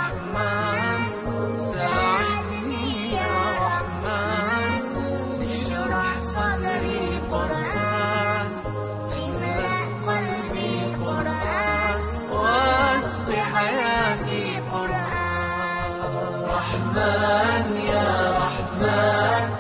رحمن ساعدني يا رحمن اشرح صدري قرآن املأ قلبي قرآن واسق حياتي قرآن رحمن يا رحمن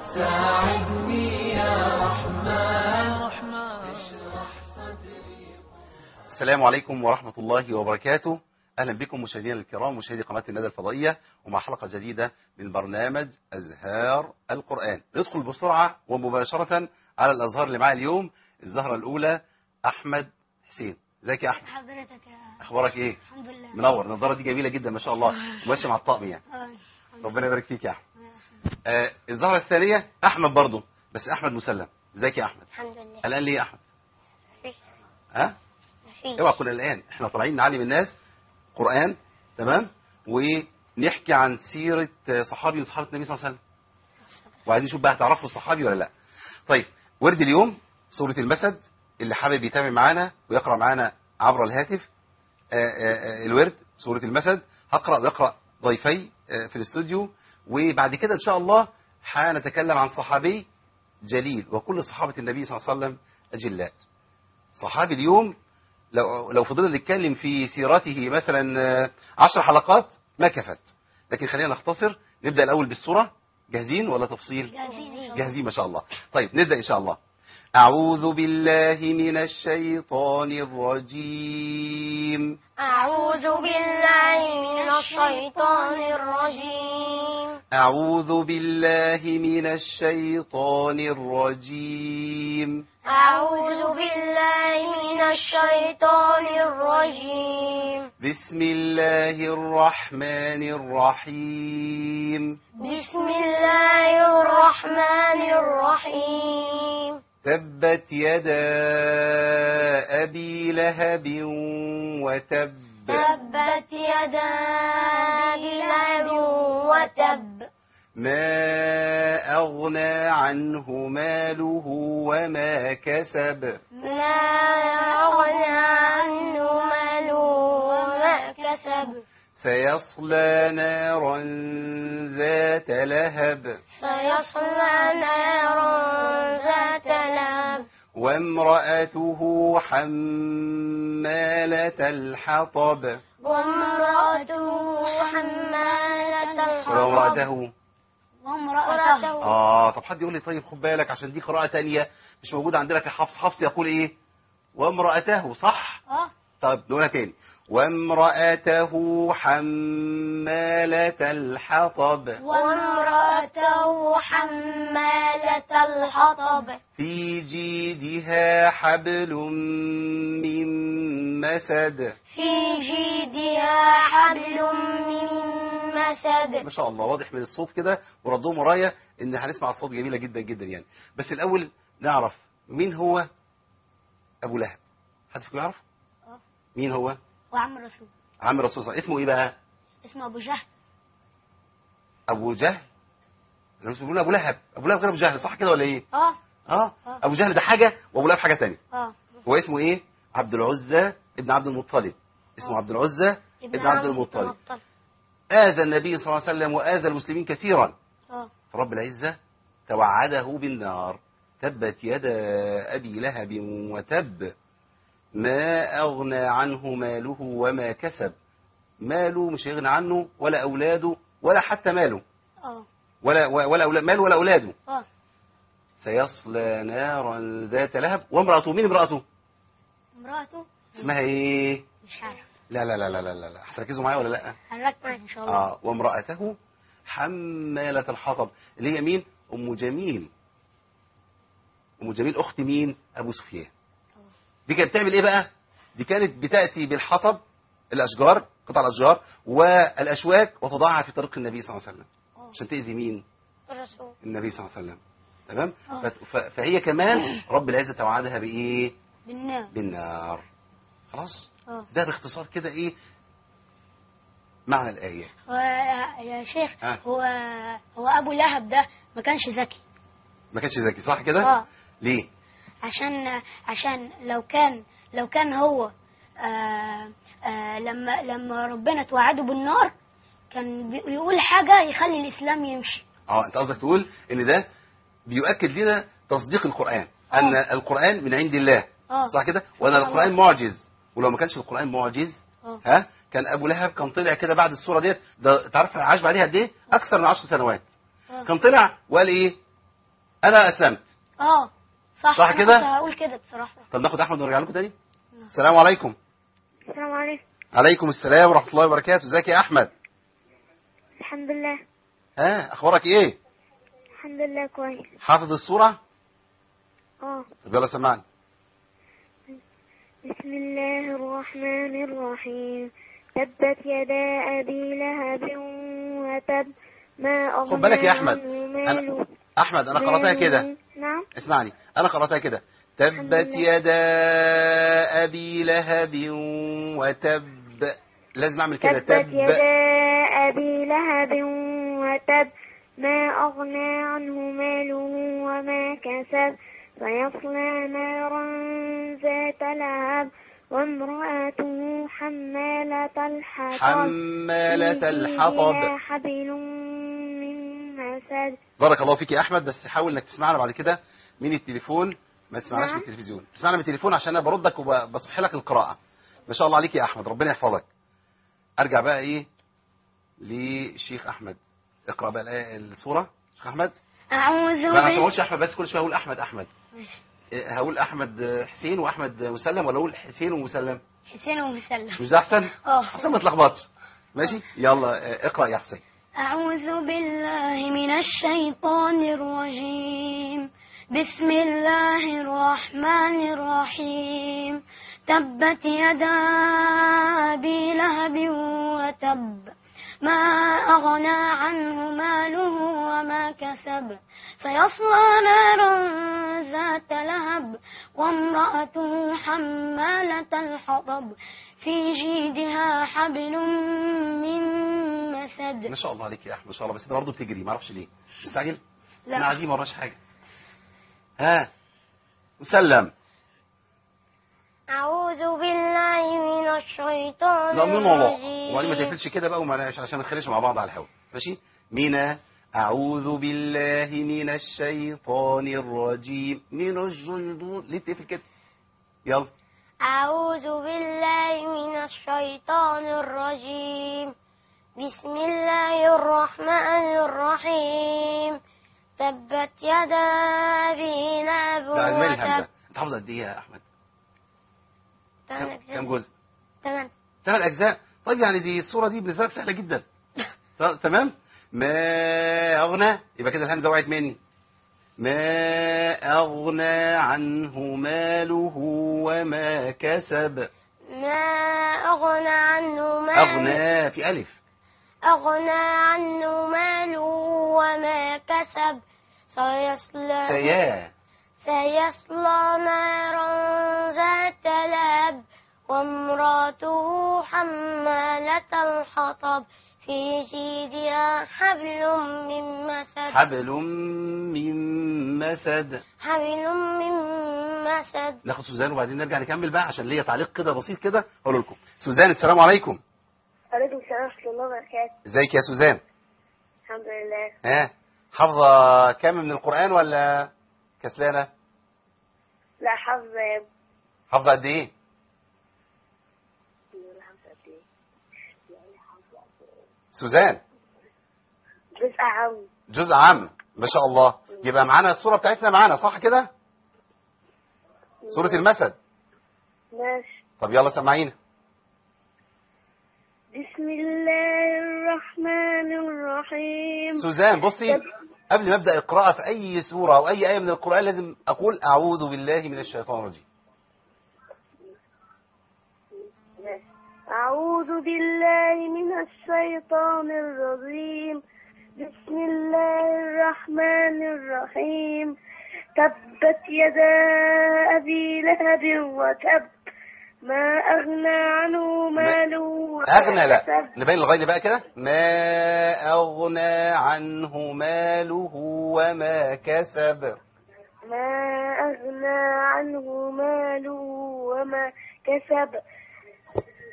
ساعدني يا رحمن اشرح صدري. السلام عليكم ورحمة الله وبركاته. أهلا بكم مشاهدينا الكرام مشاهدي قناة الندى الفضائية ومع حلقة جديدة من برنامج أزهار القرآن. ندخل بسرعة ومباشرة على الأزهار اللي معايا اليوم. الزهرة الأولى أحمد حسين. ازيك يا أحمد؟ حضرتك يا أخبارك إيه؟ الحمد لله. منور. النظارة دي جميلة جدا ما شاء الله وماشي مع الطقم يعني. ربنا يبارك فيك يا أحمد. الزهرة الثانية أحمد برضو بس أحمد مسلم. ازيك يا أحمد؟ الحمد لله. قلقان ليه يا أحمد؟ مفيش. ها؟ مفيش. اوعى تكون قلقان. احنا طالعين نعلم الناس قرآن تمام ونحكي عن سيرة صحابي من صحابة النبي صلى الله عليه وسلم وعايزين نشوف بقى هتعرفوا الصحابي ولا لا. طيب ورد اليوم سورة المسد. اللي حابب يتابع معانا ويقرأ معانا عبر الهاتف الورد سورة المسد هقرأ ويقرأ ضيفي في الاستوديو وبعد كده ان شاء الله هنتكلم عن صحابي جليل وكل صحابة النبي صلى الله عليه وسلم أجلاء. صحابي اليوم لو فضلنا نتكلم في سيرته مثلا 10 حلقات ما كفت، لكن خلينا نختصر. نبدأ الأول بالسورة. جاهزين ولا تفصيل؟ جاهزين ما شاء الله. طيب نبدأ إن شاء الله. أعوذ بالله من الشيطان الرجيم. أعوذ بالله من الشيطان الرجيم. أعوذ بالله من الشيطان الرجيم. أعوذ بالله من الشيطان الرجيم. بسم الله الرحمن الرحيم. بسم الله الرحمن الرحيم. تبت يدا أبي لهب وتب. تبت يدا أبي لهب وتب. ما أغنى عنه ماله وما كسب. ما أغنى عنه ماله وما كسب. سيصلى نارا ذات لهب. سيصلى نارا ذات لهب. وامرأته حمالة الحطب. وامرأته حمالة الحطب. وامرأته وامرأته. طب حد يقول لي طيب خد بالك عشان دي قراءة تانية مش موجودة عندنا في حفص. حفص يقول ايه؟ وامرأته صح؟ طيب نقولها تاني. وامرأته حمالة الحطب. وامرأته حمالة الحطب. في جيدها حبل من مسد. في جيدها حبل من مسد. ما شاء الله واضح من الصوت كده وردهم ورايا ان هنسمع الصوت جميلة جدا جدا يعني. بس الاول نعرف مين هو ابو لهب. حد فيكم يعرف مين هو؟ وعم الرسول. عم الرسول صلى الله عليه وسلم. اسمه ايه بقى؟ اسمه أبو جهل. ابو جهل. الناس بيقولون ابو لهب. ابو لهب غير ابو جهل صح كده ولا ايه؟ ابو جهل ده حاجة وابو لهب حاجة تانية. هو اسمه ايه؟ عبد العزى ابن عبد المطلب. اسمه عبد العزى ابن عبد المطلب. آذى النبي صلى الله عليه وسلم وآذى المسلمين كثيرا. فرب العزة توعده بالنار. تبت يدا أبي لهب وتب ما أغنى عنه ماله وما كسب. ماله مش هيغنى عنه ولا أولاده ولا حتى ماله ولا ماله ولا أولاده. سيصلى نارا ذات لهب. وامرأته مين امرأته؟ امرأته اسمها ايه؟ مش عارف. لا لا لا لا لا لا هتركزوا معايا ولا لا؟ هنركز ان شاء الله. وامرأته حمالة الحطب اللي هي مين؟ أم جميل. أم جميل أخت مين؟ أبو سفيان. دي كانت بتعمل إيه بقى؟ دي كانت بتأتي بالحطب الأشجار قطع الأشجار والأشواك وتضعها في طريق النبي صلى الله عليه وسلم عشان تأذي مين؟ الرسول النبي صلى الله عليه وسلم. تمام؟ فهي كمان رب العزة توعدها بإيه؟ بالنار. خلاص؟ ده باختصار كده إيه معنى الآية. يا شيخ هو أبو لهب ده ما كانش ذكي. ما كانش ذكي صح كده؟ ليه؟ عشان لو كان هو لما ربنا توعده بالنار كان بيقول حاجة يخلي الإسلام يمشي. انت قصدك تقول ان ده بيؤكد لنا تصديق القرآن، ان القرآن من عند الله، صح كده، وان القرآن معجز. ولو ما كانش القرآن معجز كان ابو لهب كان طلع كده بعد السورة ديت، ده تعرف عاش بعديها قد ايه؟ اكثر من 10 سنوات. كان طلع وقال ايه؟ انا اسلمت. صح كده. كنت هقول كده بصراحة. طب ناخد احمد ونرجع لكم تاني. السلام عليكم. السلام عليكم. عليكم السلام ورحمة الله وبركاته. ازيك يا احمد؟ الحمد لله. اخبارك ايه؟ الحمد لله كويس. حافظ السورة؟ طب يلا سمعني. بسم الله الرحمن الرحيم. تبت يدا أبي لهب وتب ما أغنى خد بالك يا أحمد. أحمد أنا قرأتها كده. نعم. اسمعني أنا قرأتها كده. تبت يدا أبي لهب وتب. لازم أعمل كده. تبت يدا أبي لهب وتب ما أغنى عنه ماله وما كسب سيصلى نارا ذات لهب وامرأته حمالة الحطب حبل من مسد. بارك الله فيك يا أحمد. بس حاول إنك تسمعنا بعد كده من التليفون، ما تسمعناش من التلفزيون. تسمعنا من التليفون عشان أنا بردك وبصحي لك القراءة. ما شاء الله عليك يا أحمد، ربنا يحفظك. أرجع بقى إيه للشيخ أحمد. اقرأ بقى السورة شيخ أحمد. أعوذ بالله. ما عشان ما اقولش أحمد بس، كل شوية أقول أحمد. هقول أحمد حسين وأحمد مسلم ولا أقول حسين ومسلم؟ حسين ومسلم. مش ده أحسن؟ أحسن ما تلخبطش. ماشي يلا اقرأ يا حسين. أعوذ بالله من الشيطان الرجيم. بسم الله الرحمن الرحيم. تبت يدا أبي لهب وتب ما أغنى عنه ماله وما كسب سيصلى نارا ذات لهب وامرأته حمالة الحطب في جيدها حبل من مسد. ما شاء الله عليك يا أحمد، ما شاء الله. بس انت برضه بتجري، ما اعرفش ليه مستعجل. لا انا عادي، ما وراش حاجه. مسلم. أعوذ بالله من الشيطان لا من والله، الرجيم. وبعدين ما تقفلش كده بقى ومعلش عشان ما نخليش مع بعض على الهوا. ماشي. مينا. أعوذ بالله من الشيطان الرجيم. من الشيطان. ليه بتقفل كده؟ يلا. أعوذ بالله من الشيطان الرجيم. بسم الله الرحمن الرحيم. تبت يدا أبي لهب لا المال وتب. الهمزة. أنت حافظ قد إيه يا أحمد؟ كم جزء؟ 8 أجزاء. طيب يعني دي الصورة دي بالنسبة لك سهلة جدا. تمام. ما أغنى، يبقى كده الهمزة وقعت مني. ما أغنى عنه ماله وما كسب. ما أغنى عنه ماله. أغنى في ألف. أغنى عنه ماله وما كسب سيصلى نارا ذات لهب وامرأته حمالة الحطب في جيدها حبل من مسد. ناخد سوزان وبعدين نرجع نكمل بقى عشان ليا تعليق كده بسيط كده اقول لكم. سوزان السلام عليكم. وعليكم السلام ورحمة الله وبركاته. ازيك يا سوزان؟ الحمد لله. حافظة كام من القرآن ولا كسلانة؟ لا حافظة قد ايه؟ سوزان جزء عام. ما شاء الله. يبقى معانا الصورة بتاعتنا معانا صح كده؟ سورة المسد. ماشي. طب يلا سمعينا. بسم الله الرحمن الرحيم. سوزان بصي، قبل ما ابدا القراءه في اي سوره او اي ايه من القران لازم اقول اعوذ بالله من الشيطان الرجيم. اعوذ بالله من الشيطان الرجيم. بسم الله الرحمن الرحيم. تبت يدا أبي لهب وتب ما أغنى عنه ماله. أغنى لا نبين الغاية بقى كده. ما أغنى عنه ماله وما كسب. ما أغنى عنه ماله وما كسب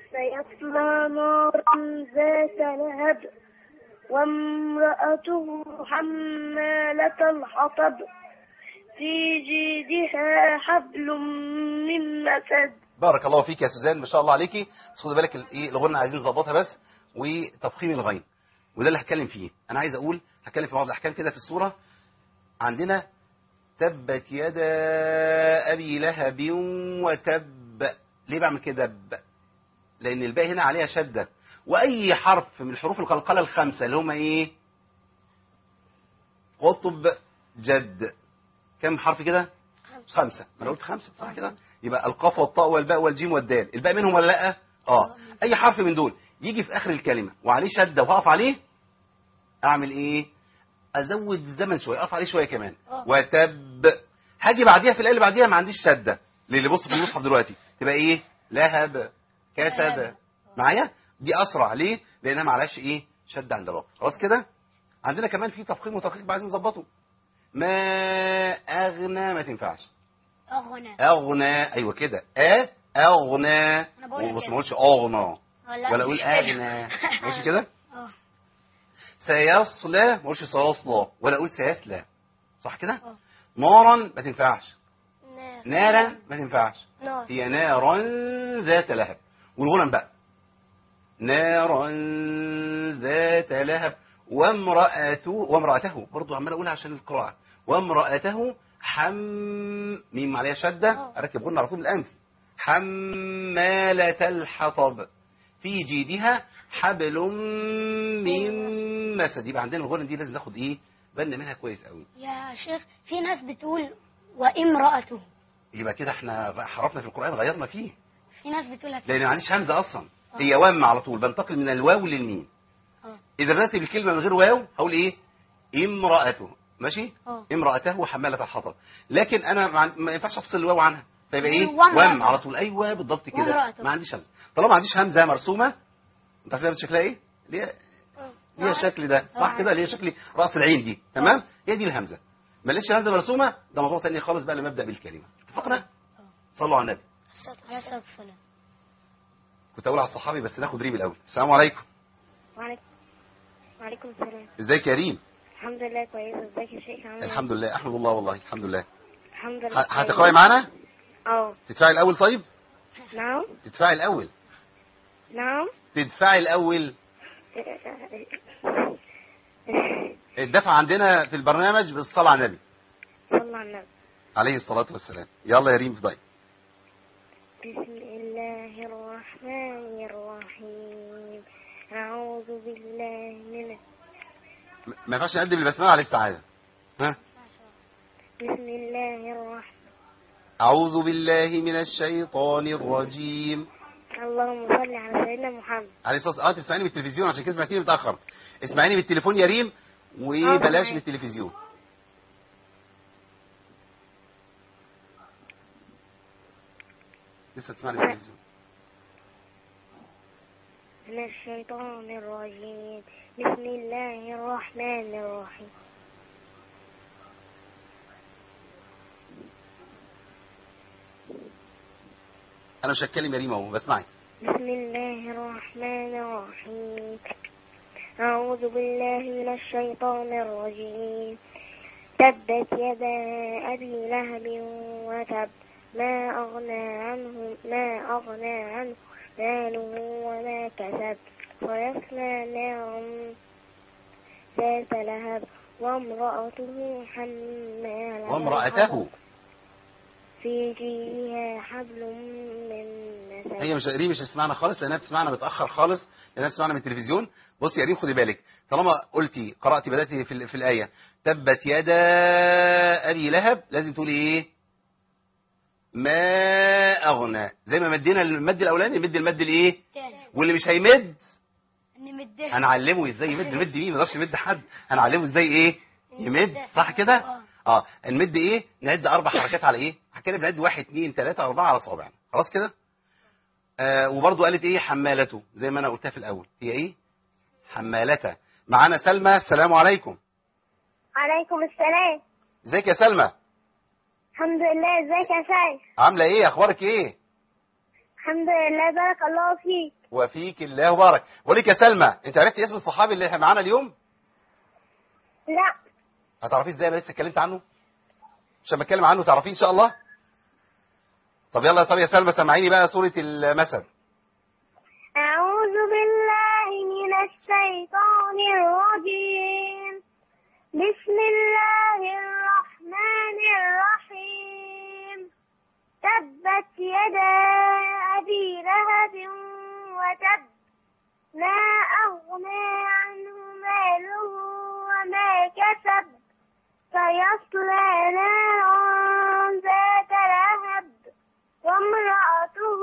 سيصلى نارا ذات لهب وامرأته حمالة الحطب في جيدها حبل من مسد. بارك الله فيك يا سوزان، ما شاء الله عليكي. بس خدي بالك ايه الغنى عايزين نظبطها بس، وتفخيم الغين، وده اللي هتكلم فيه. انا عايز اقول هتكلم في بعض الاحكام كده في السوره. عندنا تبت يدا ابي لهب وتب. ليه بعمل كده؟ لان الباء هنا عليها شده، واي حرف من الحروف القلقله الخمسه اللي هم ايه؟ قطب، جد، كم حرف كده؟ 5. ما انا قلت 5 صح كده؟ يبقى القاف والطاء والباء والجيم والدال، الباء منهم ولا لا؟ اي حرف من دول يجي في اخر الكلمه وعليه شده وهقف عليه، اعمل ايه؟ ازود الزمن شويه، اقف عليه شويه كمان. وتب. هاجي بعديها في الايه اللي بعديها ما عنديش شده، اللي بص في المصحف دلوقتي تبقى ايه؟ لهب، كسب. معايا؟ دي اسرع. ليه؟ لانها ما عليهاش ايه؟ شده عند الوقف. خلاص كده. عندنا كمان في تفخيم وترقيق بقى عايزين نظبطه. ما اغنى ما تنفعش. اغنى ايوه كده. اغنى. بص ما اقولش اغنى ولا اقول اغنى. ماشي كده. سيصلى ما اقولش سيصلى ولا اقول سيصلى. صح كده. نارا ما تنفعش. نارا ما تنفعش. هي نارا ذات لهب. والغنم بقى نارا ذات لهب وامرأته برضو عمال اقولها عشان القراءة. وامرأته ميم عليها شدة، اركب غنى على طول الانف. حمالة الحطب في جيدها حبل من مسد. يبقى عندنا الغنى دي لازم ناخد ايه بالنا منها كويس قوي. يا شيخ في ناس بتقول وامرأته، يبقى كده احنا حرفنا في القرآن، غيرنا فيه. في ناس بتقولها لان معلش همزة اصلا. هي وام على طول، بنتقل من الواو للميم. اذا بدأت بالكلمة من غير واو هقول ايه؟ امرأته. ماشي. امرأته حمالة الحطب. لكن انا ما ينفعش افصل الواو عنها، فيبقى ايه؟ وام على طول. ايوه بالضبط كده. ما عنديش همزة. طالما ما عنديش همزة مرسومة، انت عارف شكلها ايه؟ ليه الشكل ده صح كده؟ ليه شكل راس العين دي. تمام. هي دي الهمزة. ما لقيتش همزة مرسومة، ده موضوع تاني خالص بقى لما ابدا بالكلمة. اتفقنا؟ صلوا على النبي. كنت اقول على الصحابي بس ناخد ريم الاول. السلام عليكم. وعليكم السلام. ازيك يا ريم؟ الحمد لله كويس. ازيك يا شيخ؟ عامل ايه؟ الحمد لله، احمد الله والله الحمد لله. الحمد لله. هتقراي معانا؟ تدفعي الاول. طيب نعم. تدفعي الاول. نعم. تدفعي الاول. الدفع عندنا في البرنامج بالصلاة على النبي. صلى على النبي عليه الصلاة والسلام. يلا يا ريم ابدأي. بسم الله الرحمن الرحيم. أعوذ بالله من ما ينفعش نقدم البسملة على السعادة. ها؟ بسم الله الرحمن. أعوذ بالله من الشيطان الرجيم. اللهم صل على سيدنا محمد عليه الصلاة والسلام. انت بتسمعيني بالتلفزيون عشان كده سمعتيني متأخر. اسمعيني بالتليفون يا ريم وبلاش بالتلفزيون. لسه تسمعني بالتلفزيون. من الشيطان الرجيم. بسم الله الرحمن الرحيم. أنا مش هتكلم يا ريم أهو بسمعك. بسم الله الرحمن الرحيم. أعوذ بالله من الشيطان الرجيم. تبت يدا أبي لهب وتب ما أغنى عنه ماله وما كسب ويصلى نارا ذات لهب وامرأته وامرأته في جيدها حبل من مسد. هي مش ريم مش هتسمعنا خالص لأنها بتسمعنا متأخر خالص، لأنها بتسمعنا من التلفزيون. بصي يا ريم خدي بالك، طالما قلتي قرأتي بدأتي في الآية تبت يدا أبي لهب، لازم تقولي إيه؟ ما أغنى. زي ما مدينا المد الأولاني نمد المد الإيه؟ واللي مش هيمد هنعلمه ازاي يمد. مد مين؟ ما يقدرش يمد حد. هنعلمه ازاي ايه؟ يمد. صح كده؟ نمد ايه؟ نعد 4 حركات على ايه؟ كده بنعد 1 2 3 4 على صوابعنا. خلاص كده؟ وبرضه قالت ايه؟ حمالته زي ما انا قلتها في الاول. هي ايه؟ حمالته. معانا سلمى. السلام عليكم. عليكم السلام. ازيك يا سلمى؟ الحمد لله. ازيك يا سيد؟ عامله ايه؟ اخبارك ايه؟ الحمد لله. بارك الله فيك. وفيك الله بارك. بقول لك يا سلمى، انت عرفتي اسم الصحابي اللي معانا اليوم؟ لا. هتعرفيه ازاي؟ انا لسه اتكلمت عنه. مش لما اتكلم عنه تعرفيه ان شاء الله. طب يلا، طب يا سلمى سمعيني بقى سورة المثل. أعوذ بالله من الشيطان الرجيم. بسم الله الرحمن الرحيم. تبت يدا أبي لهب وتب، ما أغنى عنه ماله وما كسب، سيصلى نارا ذات لهب وامرأته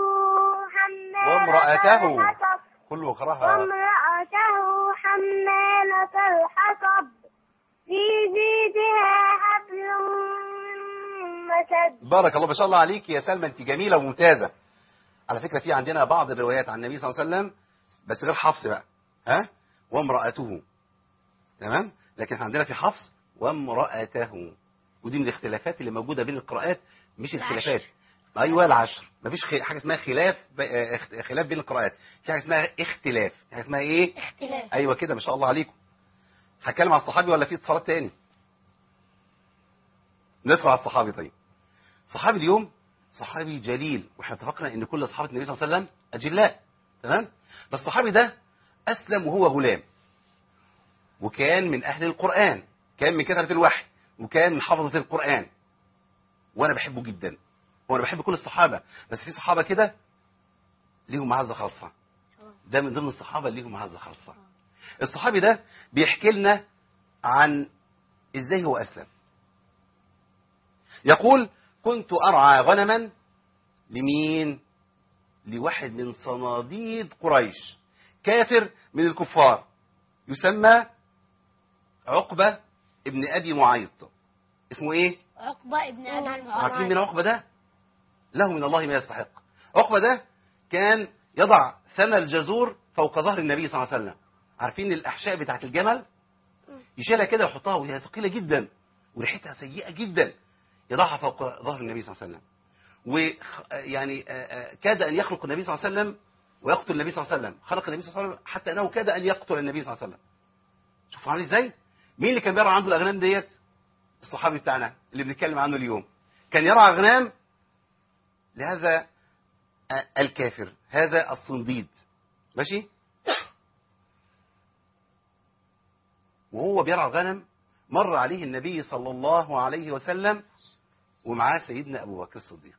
حمالة الحطب كله قراها. وامرأته حمالة الحطب في جيدها حبل من مسد. بارك الله، ما شاء الله عليك يا سلمى، انت جميلة وممتازة. على فكرة في عندنا بعض الروايات عن النبي صلى الله عليه وسلم بس غير حفص بقى، ها، وامرأته، تمام، لكن احنا عندنا في حفص وامرأته، ودي من الاختلافات اللي موجودة بين القراءات، مش الخلافات. ايوه العشر، مفيش حاجه اسمها خلاف بين القراءات، في حاجه اسمها اختلاف. في حاجه اسمها ايه؟ اختلاف. ايوه كده، ما شاء الله عليكم. هتكلم على الصحابي ولا في اتصالات تاني؟ ندخل على الصحابي. طيب، صحابي اليوم صحابي جليل، واحنا اتفقنا ان كل اصحاب النبي صلى الله عليه وسلم اجلاء، تمام، بس الصحابي ده اسلم وهو غلام، وكان من اهل القران، كان من كتبه الوحي، وكان من حفظه القران، وانا بحبه جدا، وانا بحب كل الصحابه، بس في صحابه كده ليهم معزه خاصه، ده من ضمن الصحابه اللي ليهم معزه خاصه. الصحابي ده بيحكي لنا عن ازاي هو اسلم. يقول: كنت ارعى غنما لمين؟ لواحد من صناديد قريش، كافر من الكفار، يسمى عقبه ابن ابي معيط. اسمه ايه؟ عقبة ابن أبي معيط. عارفين من عقبه ده؟ له من الله ما يستحق. عقبه ده كان يضع ثمى الجزور فوق ظهر النبي صلى الله عليه وسلم. عارفين الاحشاء بتاعت الجمل؟ يشيلها كده ويحطها، وهي ثقيله جدا وريحتها سيئه جدا، يضعها فوق ظهر النبي صلى الله عليه وسلم. ويعني كاد ان يخلق النبي صلى الله عليه وسلم ويقتل النبي صلى الله عليه وسلم. خلق النبي صلى الله عليه وسلم حتى انه كاد ان يقتل النبي صلى الله عليه وسلم. شوفوا عامل ازاي؟ مين اللي كان بيرعى عنده الاغنام ديت؟ الصحابي بتاعنا اللي بنتكلم عنه اليوم، كان يرعى اغنام لهذا الكافر، هذا الصنديد، ماشي. وهو بيرعى الغنم مر عليه النبي صلى الله عليه وسلم ومعاه سيدنا أبو بكر الصديق،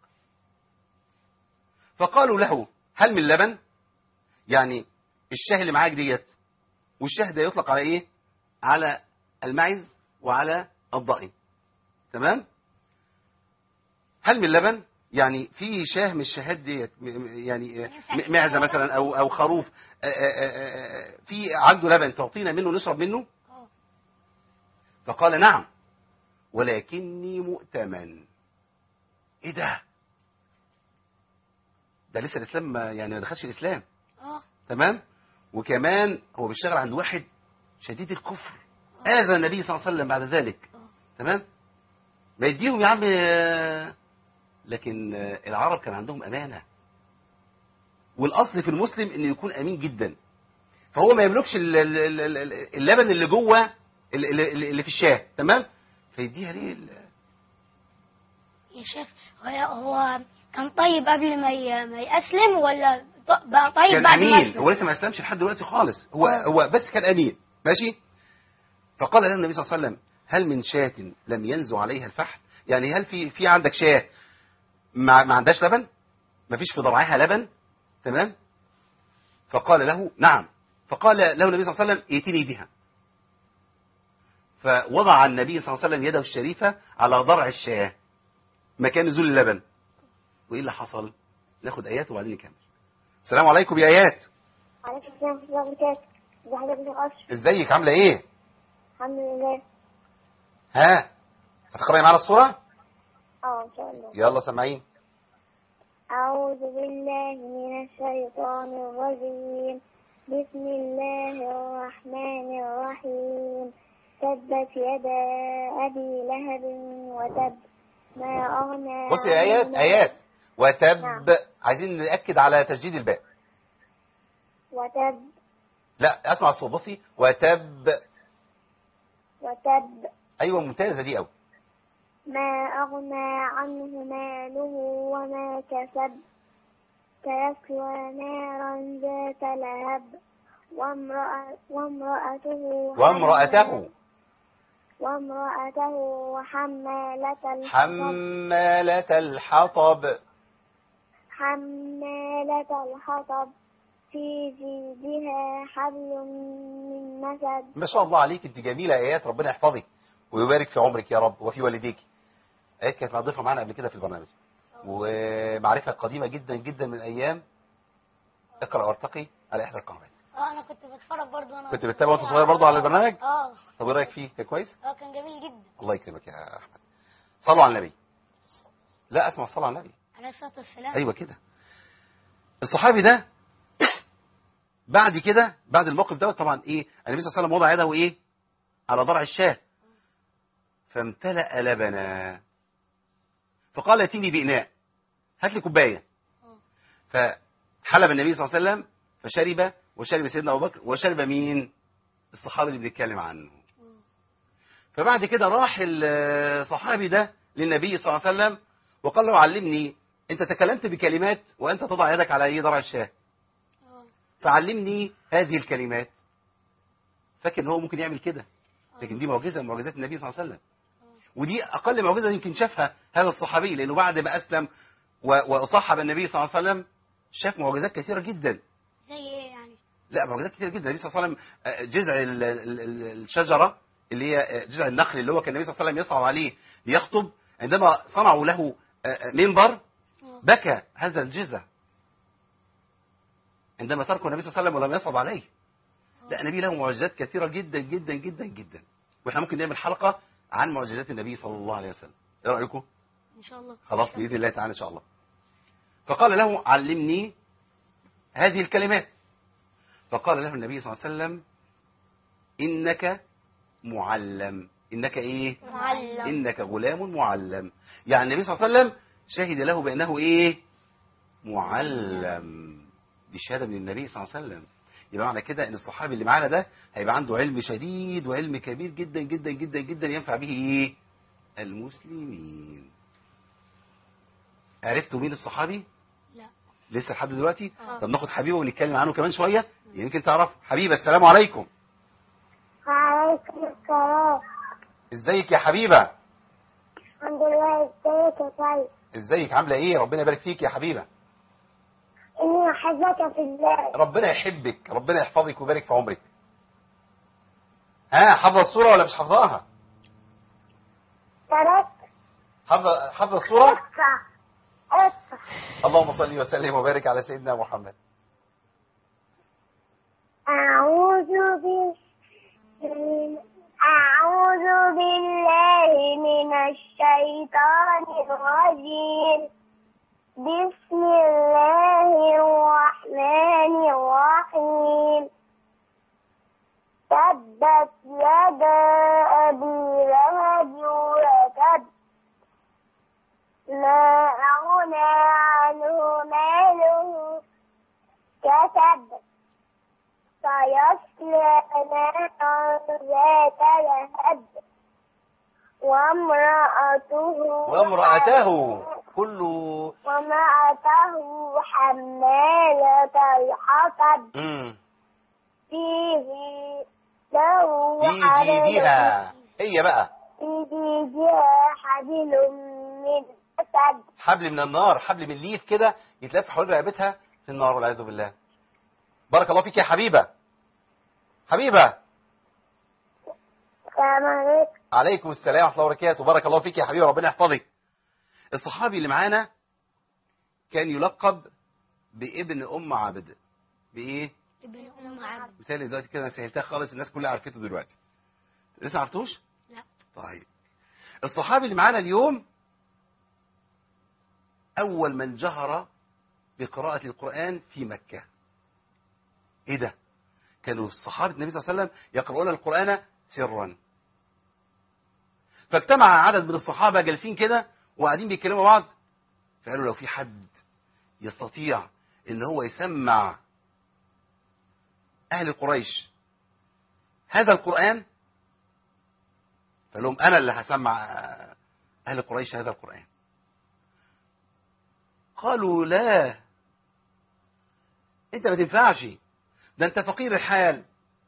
فقالوا له: هل من لبن؟ يعني الشاه اللي معاك ديت، والشاه ده يطلق على ايه؟ على المعز وعلى الضأن، تمام. هل من لبن؟ يعني في شاه من الشاهات ديت، يعني معزه مثلا او خروف، في عنده لبن تعطينا منه نشرب منه؟ فقال: نعم، ولكني مؤتمن. ايه ده؟ ده لسه الاسلام يعني ما دخلش الاسلام، تمام. وكمان هو بيشتغل عند واحد شديد الكفر، اذى النبي صلى الله عليه وسلم بعد ذلك، تمام. ما يديهم يا عم. لكن العرب كان عندهم امانه، والاصل في المسلم انه يكون امين جدا، فهو ما يملكش اللبن اللي جوه اللي في الشاه، تمام، فيديها ليه يا شيخ، هو كان طيب قبل ما يأسلم، ولا بقى طيب كان بعد ما امين؟ أسلم؟ هو لسه ما اسلمش لحد دلوقتي خالص، هو بس كان امين، ماشي. فقال له النبي صلى الله عليه وسلم: هل من شاة لم ينزو عليها الفحم؟ يعني هل في عندك شاة ما عندهاش لبن، ما فيش في ضرعها لبن، تمام. فقال له: نعم. فقال له النبي صلى الله عليه وسلم: ائتني بها. فوضع النبي صلى الله عليه وسلم يده الشريفة على ضرع الشاة مكان نزول اللبن. وايه اللي حصل؟ ناخد ايات وبعدين نكمل. السلام عليكم يا ايات. عليكم السلام ورحمة الله وبركاته. ازي حضرتك يا أشرف؟ ازيك، عامله ايه؟ الحمد لله. ها، هتقرأي معانا الصورة؟ ان شاء الله. يلا سامعين. أعوذ بالله من الشيطان الرجيم. بسم الله الرحمن الرحيم. تبت يدا أبي لهب وتب، ما أغنى بصي يا ايات، عنه ايات وتب، نعم. عايزين نأكد على تشديد الباء. وتب لا اسمع الصوت، بصي وتب. وتب ايوه ممتازه دي قوي. ما أغنى عنه ماله وما كسب سيصلى نارا ذات لهب وامرأته حمالة الحطب. حمالة الحطب في جيدها حبل من مسد. ما شاء الله عليك، انت جميله ايات، ربنا يحفظك ويبارك في عمرك يا رب وفي والديك. ايات كانت معضفه معانا قبل كده في البرنامج ومعرفه قديمه جدا جدا من ايام اقرا وارتقي على احدى القنوات. انا كنت بتفرج برضه. انا كنت بتتابع وانت صغير برضه على البرنامج؟ طب ايه رايك فيه؟ كان كويس؟ كان جميل جدا. الله يكرمك يا احمد. صلوا على النبي. لا اسمع الصلاه على النبي عليه الصلاه والسلام. ايوه كده. الصحابي ده بعد كده، بعد الموقف دوت طبعا ايه، النبي صلى الله عليه وسلم وضع يده ايه على ضرع الشاه فامتلأ لبنا، فقال ائتني بإناء، هات لي كوبايه. فحلب النبي صلى الله عليه وسلم فشرب، وشرب سيدنا ابو بكر، وشرب مين؟ الصحابي اللي بنتكلم عنه. فبعد كده راح الصحابي ده للنبي صلى الله عليه وسلم وقال له علمني، انت تكلمت بكلمات وانت تضع يدك على ايه ضرع الشاه، فعلمني هذه الكلمات. فاكر ان هو ممكن يعمل كده، لكن دي معجزه من معجزات النبي صلى الله عليه وسلم، ودي اقل معجزه يمكن شافها هذا الصحابي، لانه بعد ما اسلم وصحب النبي صلى الله عليه وسلم شاف معجزات كثيره جدا. زي ايه يعني؟ لا معجزات كثيره جدا. النبي صلى الله عليه وسلم جذع الشجره اللي هي جذع النخل اللي هو كان النبي صلى الله عليه وسلم يصعد عليه ليخطب، عندما صنعوا له منبر بكى هذا الجذع عندما تركوا النبي صلى الله عليه وسلم ولم يصعد عليه. لا النبي له معجزات كثيره جدا جدا جدا جدا، واحنا ممكن نعمل حلقه عن معجزات النبي صلى الله عليه وسلم. ايه رايكم؟ ان شاء الله. خلاص باذن الله تعالى ان شاء الله. فقال له علمني هذه الكلمات، فقال له النبي صلى الله عليه وسلم انك معلم. انك ايه؟ معلم. انك غلام معلم. يعني النبي صلى الله عليه وسلم شهد له بانه ايه؟ معلم. دي شهاده من النبي صلى الله عليه وسلم. يبقى معنى كده ان الصحابي اللي معانا ده هيبقى عنده علم شديد وعلم كبير جدا جدا جدا جدا ينفع به ايه؟ المسلمين. عرفتوا مين الصحابي؟ لا لسه لحد دلوقتي؟ طب ناخد حبيبه ونتكلم عنه كمان شويه يمكن تعرف. حبيبه السلام عليكم. وعليكم السلام. ازيك يا حبيبه؟ الحمد لله. ازيك يا طيب؟ ازيك عامله ايه؟ ربنا يبارك فيك يا حبيبه. إني أحبك في الله. ربنا يحبك، ربنا يحفظك ويبارك في عمرك. حافظه الصوره ولا مش حافظاها؟ ترك. حافظه الصوره؟ اصح. اللهم صل وسلم وبارك على سيدنا محمد. أعوذ بالله من الشيطان الرجيم. بسم الله الرحمن الرحيم. تبت يدا أبي لهب وتب ما أغنى عنه ماله كسب سيصلى نارا ذات لهب وامرأته حمالة الحطب في جيدها. هي بقى في جيدها حبل من مسد. حبل من النار، حبل من ليف كده يتلف حول رقبتها في النار والعياذ بالله. بارك الله فيك يا حبيبه. حبيبه السلام عليكم. عليكم السلام ورحمه الله وبركاته. بارك الله فيك يا حبيبه، ربنا يحفظك. الصحابي اللي معانا كان يلقب بابن ام عبد. بايه؟ ابن ام عبد. بالتالي دلوقتي كده انا سهلتها خالص، الناس كلها عرفته دلوقتي. لسه عرفتوش؟ لا. طيب الصحابي اللي معانا اليوم اول من جهر بقراءة القرآن في مكة. ايه ده؟ كانوا الصحابة النبي صلى الله عليه وسلم يقرؤون القرآن سرا، فاجتمع عدد من الصحابة جالسين كده وقاعدين بيتكلموا بعض، فقالوا لو في حد يستطيع ان هو يسمع أهل قريش هذا القرآن؟ فقال لهم أنا اللي هسمع أهل قريش هذا القرآن. قالوا لا، أنت ما تنفعش، ده أنت فقير الحال،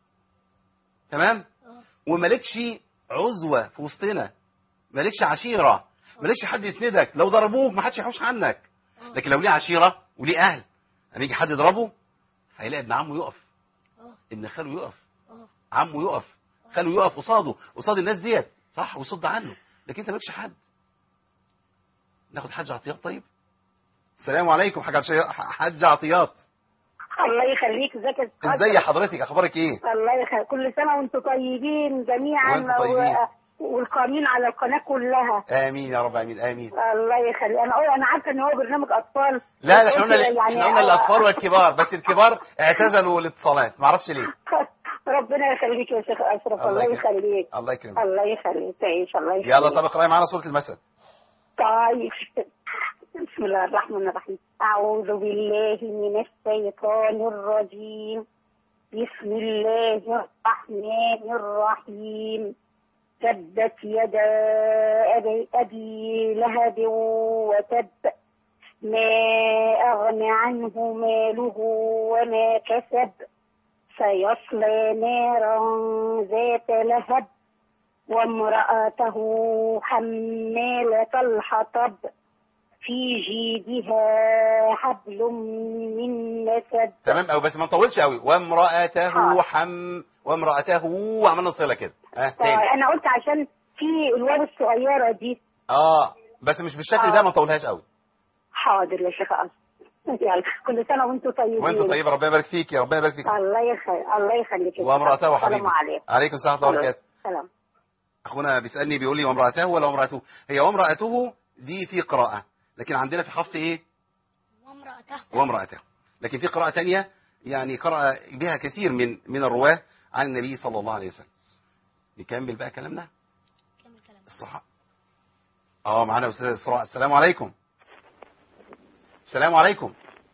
تمام، ومالكش عزوة في وسطنا، مالكش عشيرة، مالكش حد يسندك، لو ضربوك ما حدش يحوش عنك. لكن لو ليه عشيرة وليه أهل، لما يجي حد يضربه هيلاقي ابن عمه يقف، ابن خاله يقف، عمه يقف، خاله يقف قصاد الناس ديت، صح، ويصد عنه. لكن انت مالكش حد. ناخد حاج عطيات. طيب، السلام عليكم حاج عطيات. الله يخليك. ازاي حضرتك؟ اخبارك ايه؟ الله يخليك، كل سنه وانتم طيبين جميعا، وانتم طيبين، والقائمين على القناه كلها. امين يا رب، امين امين. الله يخليك. انا عارفه ان هو برنامج اطفال. لا احنا قلنا الاطفال والكبار، بس الكبار اعتزلوا الاتصالات، ما اعرفش ليه. ربنا يخليك يا شيخ اشرف. الله يخليك. الله يكرمك. الله يخليك تعيش. الله يخليك. يلا طب اقراي معانا سوره المسد. طيب، بسم الله الرحمن الرحيم. أعوذ بالله من الشيطان الرجيم. بسم الله الرحمن الرحيم. تبت يدا أبي لهب وتب، ما أغنى عنه ماله وما كسب، سيصلى نارا ذات لهب، وامرأته حمالة الحطب، في جيدها حبل من مسد. تمام قوي، بس ما نطولش قوي. وامرأته وامرأته وعملنا صلة كده. تاني. انا قلت عشان في الواد الصغيرة دي. بس مش بالشكل ده، ما نطولهاش قوي. حاضر يا شيخ أصل. يلا، كل سنة وانتم طيبين. وانتم طيب، ربنا يبارك فيك يا ربنا يبارك فيك. الله يخليك. وامرأته حبيبي. السلام عليكم. عليكم السلام ورحمة الله وبركاته. سلام. اخونا بيسألني بيقول لي وامرأته ولا وامرأته؟ هي وامرأته دي في قراءة، لكن عندنا في حفص ايه؟ وامرأته. لكن في قراءة تانية يعني قرأ بها كثير من الرواة عن النبي صلى الله عليه وسلم. نكمل بقى كلامنا. الصحابة. معانا أستاذ إسراء. السلام عليكم. السلام عليكم.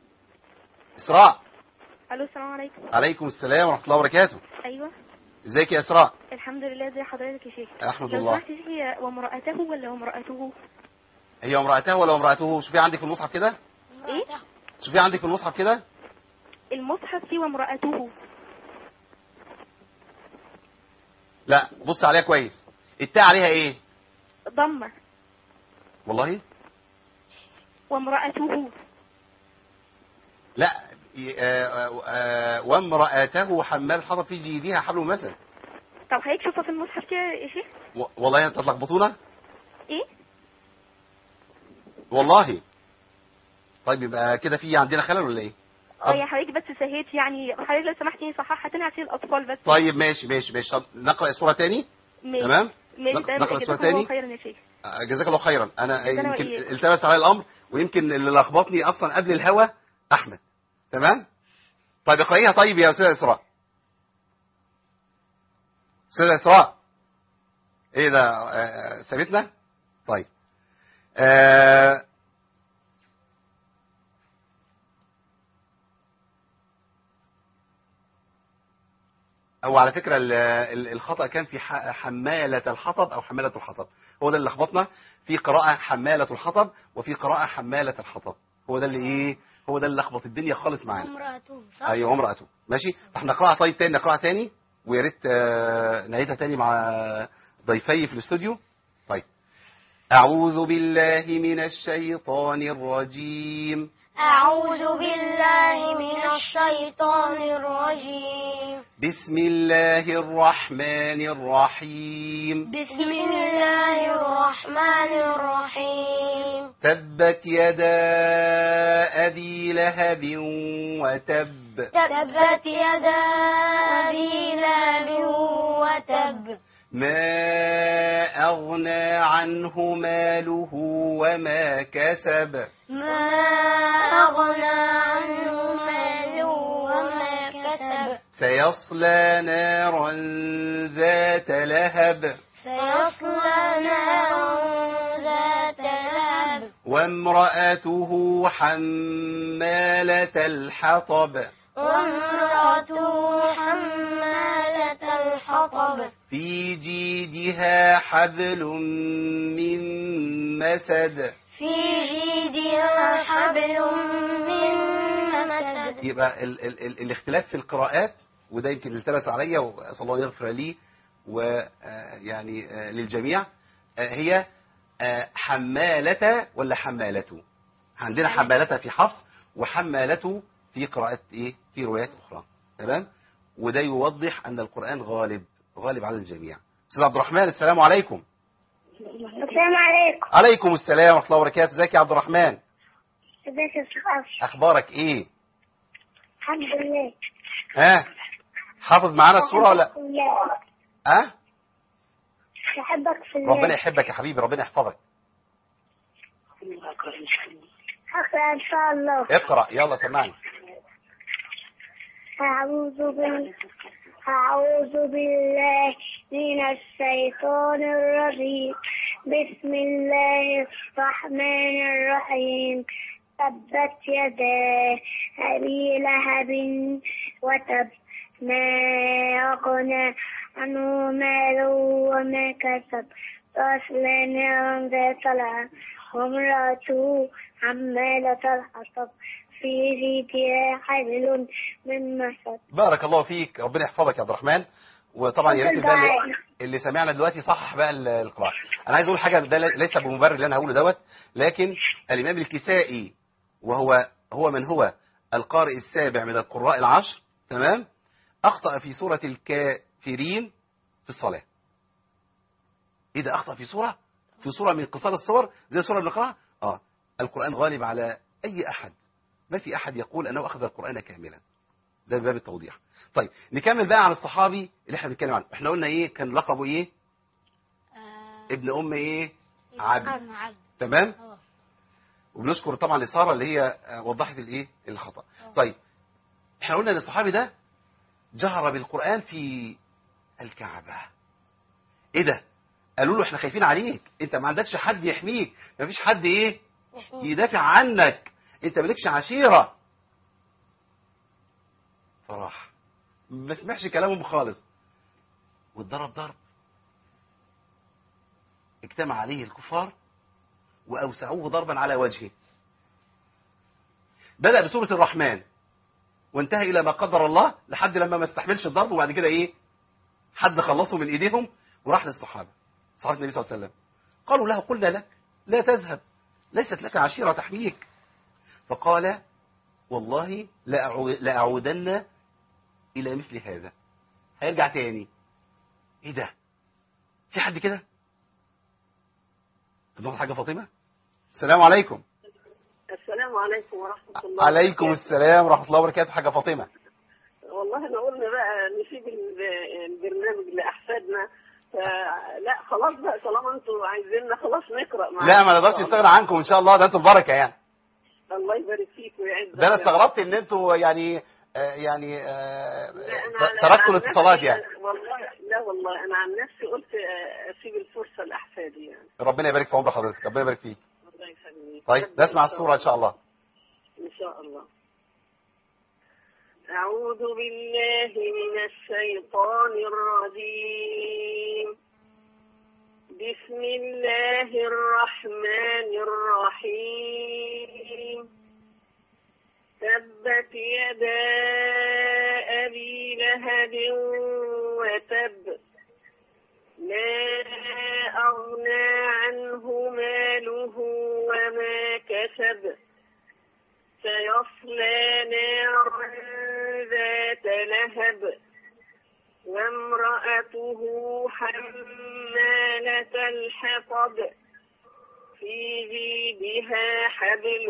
إسراء. الو، السلام عليكم. عليكم السلام ورحمة الله وبركاته. ايوه، ازيك يا إسراء؟ الحمد لله. زي حضرتك يا شيخ؟ احمد لو الله. سمحت، هي وامرأته ولا وامرأته؟ هي وامرأته ولا وامرأته؟ شوفي عندك في المصحف كده. ايه؟ شوفي عندك في المصحف كده. المصحف فيه وامرأته. لا، بص عليها كويس. التاء عليها ايه؟ ضمة. والله وامرأته. لا، وامرأته حمال حطب في جيدها حبل مسد. طب حضرتك شوفها في المصحف كده يا شيخ؟ والله انت تلخبطونا. ايه؟ والله. طيب يبقى كده في عندنا خلل ولا ايه؟ يا حضرتك بس سهيت يعني، حضرتك لو سمحتي صححها تاني عشان الاطفال بس. طيب ماشي. طب نقرأ السورة تاني. تمام. نقرأ السورة تاني. جزاك الله خيرا يا شيخ. جزاك الله خيرا. انا يمكن التبس علي الامر، ويمكن اللي لخبطني اصلا قبل الهوا احمد. تمام. طيب اقرأيها طيب يا استاذ اسراء. استاذ اسراء، ايه ده؟ سابتنا. طيب. او على فكرة الخطأ كان في حمالة الحطب او حمالة الحطب، هو ده اللي لخبطنا. في قراءة حمالة الحطب وفي قراءة حمالة الحطب، هو ده اللي ايه، هو ده اللي لخبط الدنيا خالص معانا. وامرأته صح؟ ايوه وامرأته. ماشي. احنا نقراها طيب تاني، نقراها تاني، ويا ريت نعيدها تاني مع ضيفي في الاستوديو. طيب. أعوذ بالله من الشيطان الرجيم. أعوذ بالله من الشيطان الرجيم. بسم الله الرحمن الرحيم. بسم الله الرحمن الرحيم. تبت يدا أبي لهب وتب. تبت يدا أبي لهب وتب. ما أغنى عنه ماله وما كسب. ما أغنى عنه ماله وما كسب. سيصلى نارا ذات لهب. سيصلى نارا ذات لهب. وامرأته حمالة الحطب. وامرأته حمالة الحطب في جيدها حبل من مسد. في جيدها حبل من مسد. يبقى ال الاختلاف في القراءات، وده يمكن التبس عليا وأسأل الله يغفر لي ويعني للجميع، هي حمالة ولا حمالته؟ عندنا حمالة في حفص وحمالته في قراءة ايه؟ في روايات أخرى. تمام؟ وده يوضح أن القرآن غالب على الجميع. أستاذ عبد الرحمن، السلام عليكم. السلام عليكم. عليكم السلام ورحمة الله وبركاته. ازيك يا عبد الرحمن؟ ازيك يا شيخ أشرف؟ أخبارك إيه؟ الحمد لله. ها؟ حافظ معانا السورة ولا؟ في الله. ها؟ بحبك في الله. ربنا يحبك يا حبيبي، ربنا يحفظك. أقرأ إن شاء الله. اقرأ يلا سمعني. أعوذ بالله من الشيطان الرجيم. بسم الله الرحمن الرحيم. تبت يدا أبي لهب وتب، ما أغنى عنه ماله وما كسب، تصلى نارا ذات لهب وامرأته حمالة الحطب في جيدها حبل من مسد. بارك الله فيك، ربنا يحفظك يا عبد الرحمن. وطبعا يا ريت بقى اللي سمعنا دلوقتي صحح بقى القراءة. انا عايز اقول حاجه، ده ليس بمبرر اللي انا هقوله دوت، لكن الامام الكسائي وهو من هو القارئ السابع من القراء العشر، تمام، اخطأ في سورة الكافرين في الصلاة. ايه ده؟ اخطأ في سورة من قصار الصور زي سورة بنقراها؟ القرآن غالب على اي احد، ما في احد يقول انه اخذ القرآن كاملا. ده باب التوضيح. طيب نكمل بقى على الصحابي اللي احنا بنتكلم عنه. احنا قلنا ايه كان لقبه؟ ايه؟ ابن ام ايه؟ عبد. تمام. وبنشكر طبعا لساره اللي هي وضحت الايه الخطأ. طيب احنا قلنا ان الصحابي ده جهر بالقرآن في الكعبة. ايه ده؟ قالوا له احنا خايفين عليك، انت ما عندكش حد يحميك، ما فيش حد ايه يدافع عنك، انت مالكش عشيرة. فراح ما سمعش كلامهم خالص واتضرب ضرب. اجتمع عليه الكفار وأوسعوه ضربا على وجهه. بدأ بسورة الرحمن وانتهى إلى ما قدر الله، لحد لما ما استحملش الضرب، وبعد كده ايه؟ حد خلصه من ايديهم وراح للصحابة، صحابة النبي صلى الله عليه وسلم. قالوا له قلنا لك لا تذهب، ليست لك عشيرة تحميك. فقال والله لأعودن إلى مثل هذا. هيرجع تاني. ايه ده؟ في حد كده؟ تضغط حاجة فاطمة؟ السلام عليكم. السلام عليكم ورحمة الله. عليكم السلام ورحمة الله وبركاته. حاجة فاطمة. والله ما قلنا بقى نسيب البرنامج لأحفادنا، لا خلاص بقى طالما انتوا عايزيننا خلاص نقرأ معاكم. لا ما نقدرش نستغنى عنكم ان شاء الله، ده انتوا البركة يعني. الله يبارك فيك ويعزك. ده انا استغربت ان انتوا يعني تركتوا الاتصالات يعني. والله لا والله انا عن نفسي قلت اسيب الفرصة لأحفادي يعني. ربنا يبارك في عمر حضرتك، ربنا يبارك فيك. الله يخليك. طيب نسمع السورة ان شاء الله. إن شاء الله. أعوذ بالله من الشيطان الرجيم. بسم الله الرحمن الرحيم. تبت يدا أبي لهب وتب، ما أغنى عنه ماله وما كسب، سيصلى نارا ذات لهب وامرأته حمالة الحطب في جيدها حبل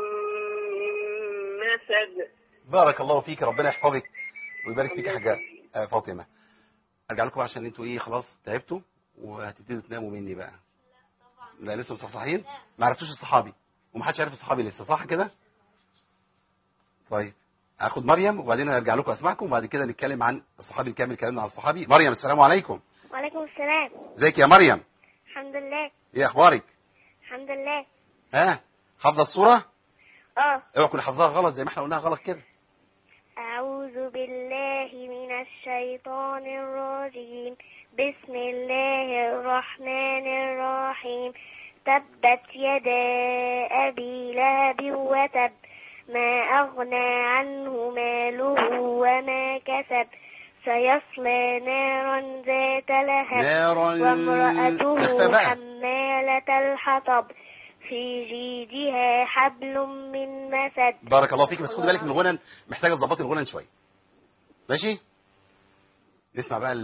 من مسد. بارك الله فيك، ربنا يحفظك ويبارك فيك يا حاجة فاطمة. ارجع لكم عشان انتوا ايه خلاص تعبتوا وهتبتدوا تناموا مني بقى. لا لسه مصحصحين؟ ما عرفتوش الصحابي ومحدش عارف الصحابي لسه، صح كده؟ طيب هاخد مريم وبعدين ارجع لكم اسمعكم، وبعد كده نتكلم عن الصحابي، نكمل كلامنا عن الصحابي. مريم السلام عليكم. وعليكم السلام. ازيك يا مريم؟ الحمد لله. ايه اخبارك؟ الحمد لله. حافظه الصوره؟ اه. اوعى تكون حافظاها غلط زي ما احنا قلناها غلط كده. أعوذ بالله من الشيطان الرجيم. بسم الله الرحمن الرحيم. تبت يدا أبي لهب وتب ما أغنى عنه ماله وما كسب سيصلى نارا ذات لهب وامرأته حمالة الحطب في جيدها حبل من مسد. بارك الله فيك. بس خد بالك من الغنن، محتاجه تظبطي الغنن شويه. ماشي. نسمع بقى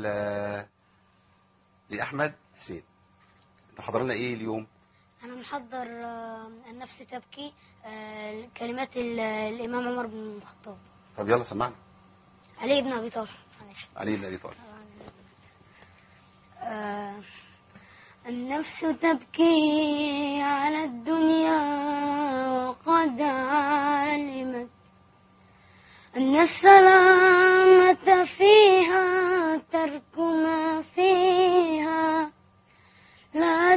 لأحمد حسين. انت حضر لنا ايه اليوم؟ أنا محضر النفس تبكي، كلمات الإمام عمر بن الخطاب. طب يلا سمعنا. علي بن أبي طالب. علي بن أبي طالب. النفس تبكي على الدنيا وقد علمت أن السلامة فيها ترك ما فيها، لا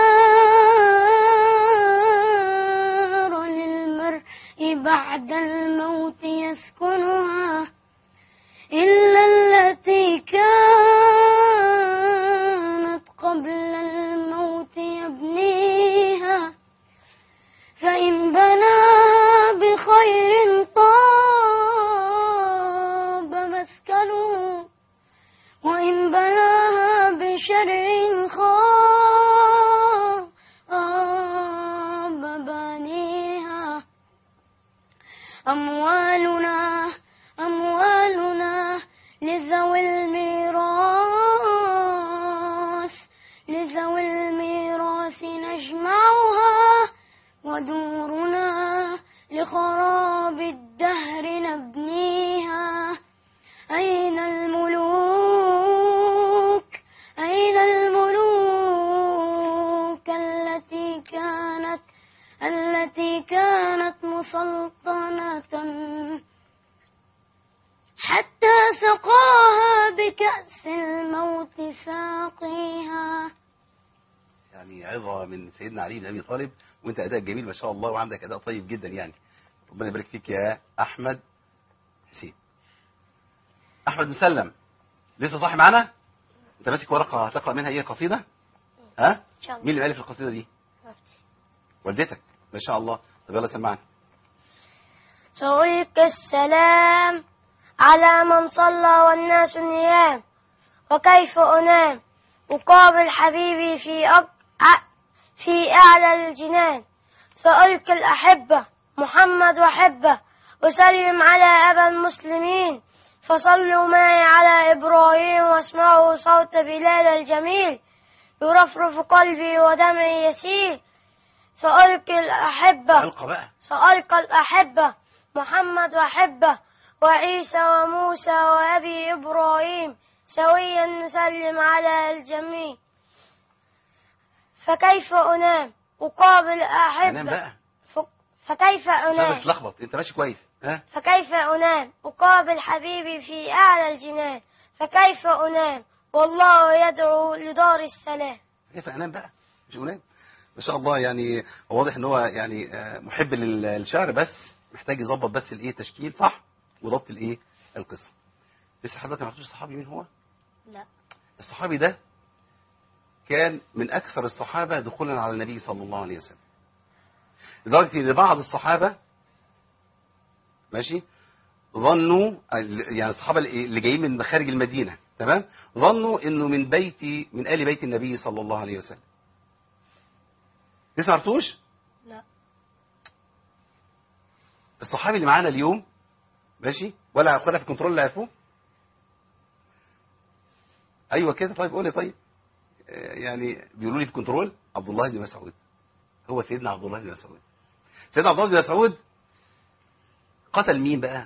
دار للمرء بعد الموت يسكنها إلا التي كانت قبل الموت يبنيها، فإن بنى بخير طاب مسكنه وإن بناها بشر خاب بانيها. أموالنا لذوي الميراث نجمعها ودورنا لخراب الدهر نبنيها. أين الملوك التي كانت مسلطنة حتى سقاها بكأس الموت ساقيها. يعني عظة من سيدنا علي بن أبي طالب، وانت أداء جميل ما شاء الله، وعندك أداء طيب جدا يعني. ربنا يبارك فيك يا أحمد حسين. أحمد مسلم لسه صاحي معانا؟ انت ماسك ورقة هتقرأ منها ايه قصيدة؟ ها؟ مين اللي مالف القصيدة دي؟ والدتك ما شاء الله. طب يلا سمعنا. سألقي السلام على من صلى والناس نيام، وكيف أنام أقابل حبيبي في أعلى الجنان. سألقي الأحبة محمد وحبه، أسلم على أبا المسلمين، فصلوا معي على إبراهيم واسمعوا صوت بلال الجميل، يرفرف قلبي ودمعي يسيل. سألقي الأحبة محمد وحبه، وعيسى وموسى وأبي إبراهيم، سويا نسلم على الجميع. فكيف أنام أقابل أحبة فكيف أنام تلخبط، انت ماشي كويس. ها؟ فكيف أنام أقابل حبيبي في أعلى الجنان، فكيف أنام والله يدعو لدار السلام. كيف أنام بقى مش أنام. ما شاء الله. يعني واضح ان هو يعني محب للشعر، بس محتاج يظبط بس الايه تشكيل صح وضبط الايه القصه. لسه حضرتك ما عرفتوش الصحابي مين هو؟ لا. الصحابي ده كان من اكثر الصحابه دخولا على النبي صلى الله عليه وسلم، لدرجه ان بعض الصحابه ماشي ظنوا، يعني الصحابه اللي جايين من مخارج المدينه تمام، ظنوا انه من آل بيت النبي صلى الله عليه وسلم. لسه ما عرفتوش؟ لا. الصحابي اللي معانا اليوم ماشي، ولا خدها في الكنترول اللي عرفوه؟ ايوه كده. طيب قولي. طيب يعني بيقولوا لي في الكنترول عبد الله بن مسعود. هو سيدنا عبد الله بن مسعود. سيدنا عبد الله بن مسعود قتل مين بقى؟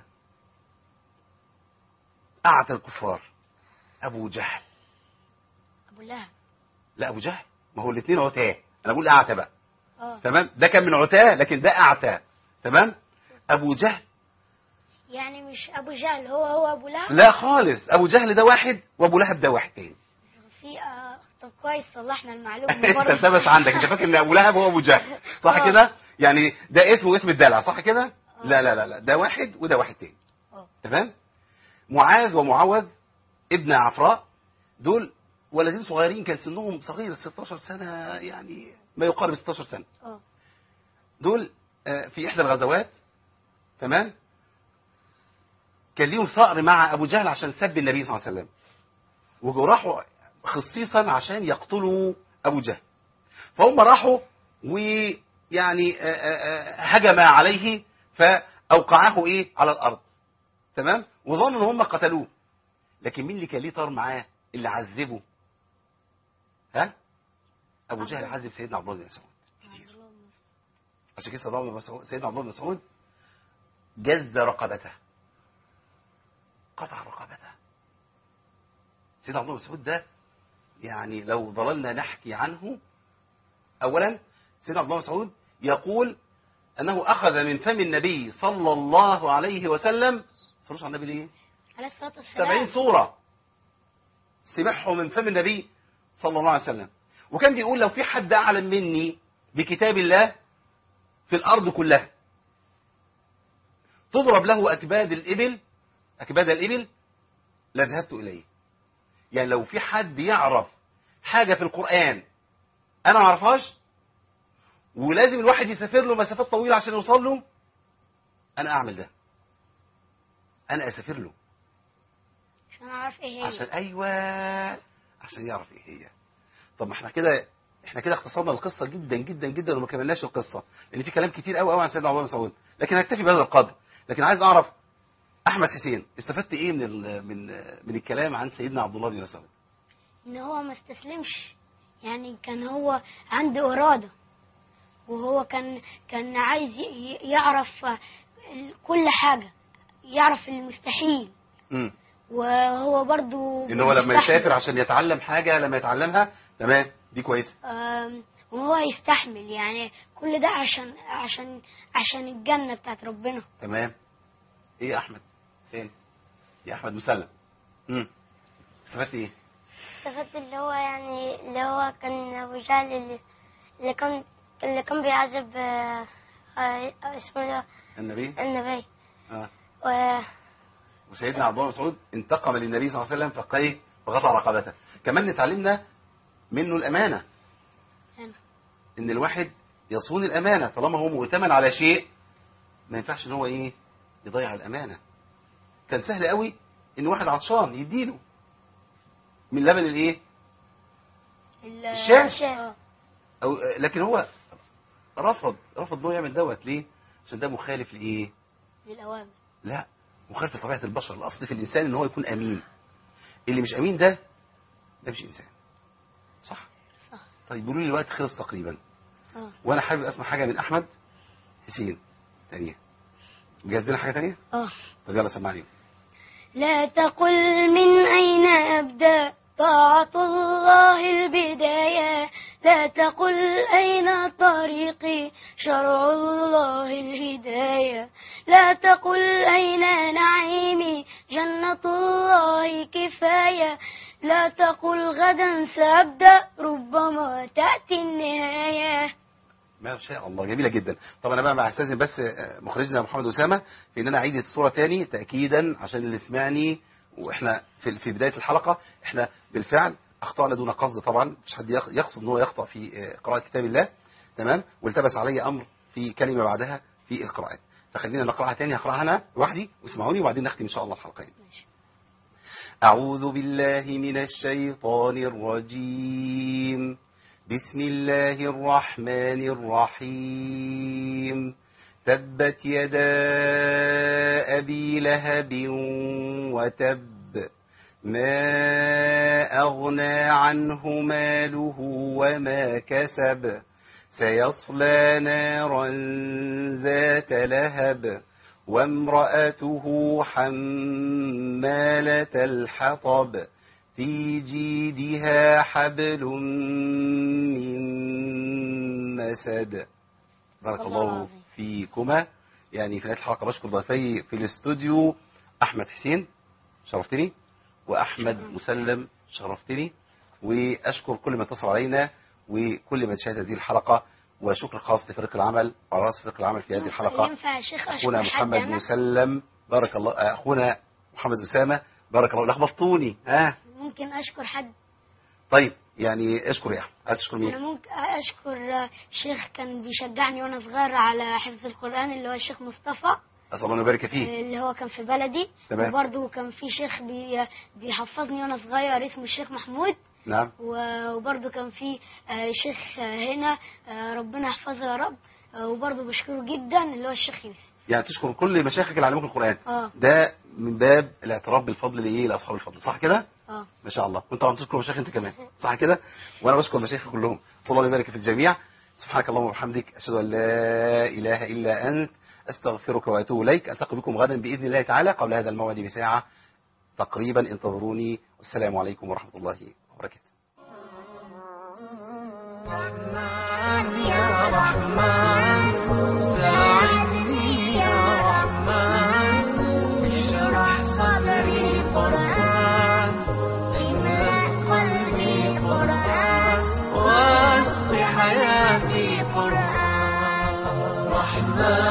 أعتى الكفار، أبو جهل. أبو لهب. لا أبو جهل، ما هو الاثنين عتاه، أنا بقول أعتى بقى. تمام، ده كان من عتاه لكن ده أعتى. تمام. أبو جهل يعني مش أبو جهل هو أبو لهب؟ لا خالص، أبو جهل ده واحد وأبو لهب ده واحد تاني. في طب كويس صلحنا المعلومة. انت ثبت عندك، انت فاكر ان ابو لهب هو ابو جهل صح كده؟ يعني ده اسمه اسم الدلع صح كده؟ لا لا لا لا، ده واحد وده واحد تاني. تمام. معاذ ومعوذ ابن عفراء دول ولدين صغيرين كان سنهم صغير 16 سنة، يعني ما يقارب 16 سنة. دول في إحدى الغزوات تمام كان ليهم ثأر مع أبو جهل عشان سب النبي صلى الله عليه وسلم، وراحوا خصيصا عشان يقتلوا أبو جهل. فهم راحوا ويعني هجم عليه فأوقعه إيه على الأرض تمام، وظنوا ان هم قتلوه. لكن مين اللي كان ليه طار معاه اللي عذبه؟ ها؟ ابو جهل عذب سيدنا عبد الله بن مسعود كتير. عشان كده سيدنا عبد الله بن مسعود جز رقبته، قطع رقبته. سيدنا عبد الله بن مسعود ده يعني لو ظللنا نحكي عنه، اولا سيدنا عبد الله بن مسعود يقول انه اخذ من فم النبي صلى الله عليه وسلم، صلوش على النبي ليه؟ عليه الصلاة والسلام 70 سورة سمعهم من فم النبي صلى الله عليه وسلم. وكان بيقول لو في حد أعلم مني بكتاب الله في الأرض كلها تضرب له أكباد الإبل لذهبت إليه. يعني لو في حد يعرف حاجة في القرآن أنا ما أعرفهاش ولازم الواحد يسافر له مسافات طويلة عشان يوصل له، أنا أعمل ده، أنا أسافر له عشان أعرف إيه هي. عشان يعرف إيه هي. طب ما احنا كده اختصرنا القصة جدا جدا جدا وما كملناش القصة، لأن في كلام كتير قوي عن سيدنا عبد الله بن مسعود، لكن هكتفي بهذا القدر. لكن عايز أعرف أحمد حسين استفدت إيه من الكلام عن سيدنا عبد الله بن مسعود؟ إن هو ما استسلمش، يعني كان هو عنده إرادة، وهو كان عايز يعرف كل حاجة، يعرف المستحيل. وهو برضو ان هو لما يسافر عشان يتعلم حاجة لما يتعلمها تمام دي كويسة، وهو يستحمل يعني كل ده عشان الجنة بتاعت ربنا. تمام. ايه يا احمد فين يا احمد مسلم؟ استفدت ايه؟ استفدت اللي هو كان ابو جهل اللي كان بيعذب اسمه ده النبي. وسيدنا عبد الله بن مسعود انتقم للنبي صلى الله عليه وسلم فقطع رقبته. كمان نتعلمنا منه الأمانة، إن الواحد يصون الأمانة طالما هو مؤتمن على شيء ما ينفعش إن هو إيه يضيع الأمانة. كان سهل قوي إن واحد عطشان يديله من لبن الإيه؟ الشاة. لكن هو رفض إنه يعمل دوت. ليه؟ عشان ده مخالف لإيه؟ للأوامر. لا، مخالف لطبيعة البشر. الأصل في الإنسان إن هو يكون أمين. اللي مش أمين ده مش إنسان. صح؟ طيب قولوا لي الوقت خلص تقريبا. وأنا حابب أسمع حاجة من أحمد حسين تانية. جاهز لنا حاجة تانية؟ طب يلا سمعني. لا تقل من أين أبدأ طاعة الله البداية، لا تقل أين طريقي شرع الله الهداية، لا تقل أين نعيمي جنة الله كفاية، لا تقل غدا سأبدأ ربما تأتي النهاية. ما شاء الله، جميلة جدا. طب أنا بقى أستاذن بس مخرجنا محمد أسامة في إن أنا أعيد الصورة تاني تأكيدا عشان اللي سمعني. وإحنا في بداية الحلقة إحنا بالفعل أخطأنا دون قصد، طبعا مش حد يقصد إن هو يخطأ في قراءة كتاب الله، تمام، والتبس علي أمر في كلمة بعدها في القراءات، فخلينا نقرأها تاني. هقرأها أنا لوحدي واسمعوني وبعدين نختم إن شاء الله الحلقين. أعوذ بالله من الشيطان الرجيم. بسم الله الرحمن الرحيم. تبت يدا أبي لهب وتب، ما أغنى عنه ماله وما كسب، سيصلى نارا ذات لهب وامرأته حمالة الحطب في جيدها حبل من مسد. بارك الله فيكما. يعني في نهاية الحلقة بشكر ضيفي في الاستوديو أحمد حسين شرفتني، وأحمد مسلم شرفتني، وأشكر كل من اتصل علينا وكل من شاهد هذه الحلقة، وشكر خاص لفريق العمل وعلى رأس فريق العمل في هذه الحلقة ينفع يا شيخ أخونا أشكر محمد حد أنا؟ مسلم بارك الله. اخونا محمد اسامه، بارك الله. لخبطتوني. ممكن اشكر حد؟ طيب يعني اشكر يا احمد. عايز تشكر انا مين؟ ممكن اشكر شيخ كان بيشجعني وانا صغير على حفظ القران، اللي هو الشيخ مصطفى، اسال الله ان يبارك فيه. اللي هو كان في بلدي. تمام. وبرضه كان في شيخ بيحفظني وانا صغير اسمه الشيخ محمود. نعم. وبرضه كان في شيخ هنا، ربنا يحفظه يا رب، وبرضه بشكره جدا، اللي هو الشيخ يوسف. يعني تشكر كل مشايخك اللي علموك القران. اه. ده من باب الاعتراف بالفضل لايه؟ لاصحاب الفضل، صح كده؟ اه. ما شاء الله. وانت طبعا بتشكر مشايخ انت كمان، صح كده؟ وانا بشكر مشايخي كلهم. صلى الله يبارك في الجميع. سبحانك اللهم وبحمدك، اشهد ان لا اله الا انت، استغفرك واتوب اليك. التقي بكم غدا باذن الله تعالى قبل هذا الموعد بساعه تقريبا. انتظروني، والسلام عليكم ورحمه الله وبركاته. رحمن يا رحمن ساعدني يا رحمن، اشرح صدري قرآن، املأ قلبي قرآن، واسق حياتي قرآن. رحمن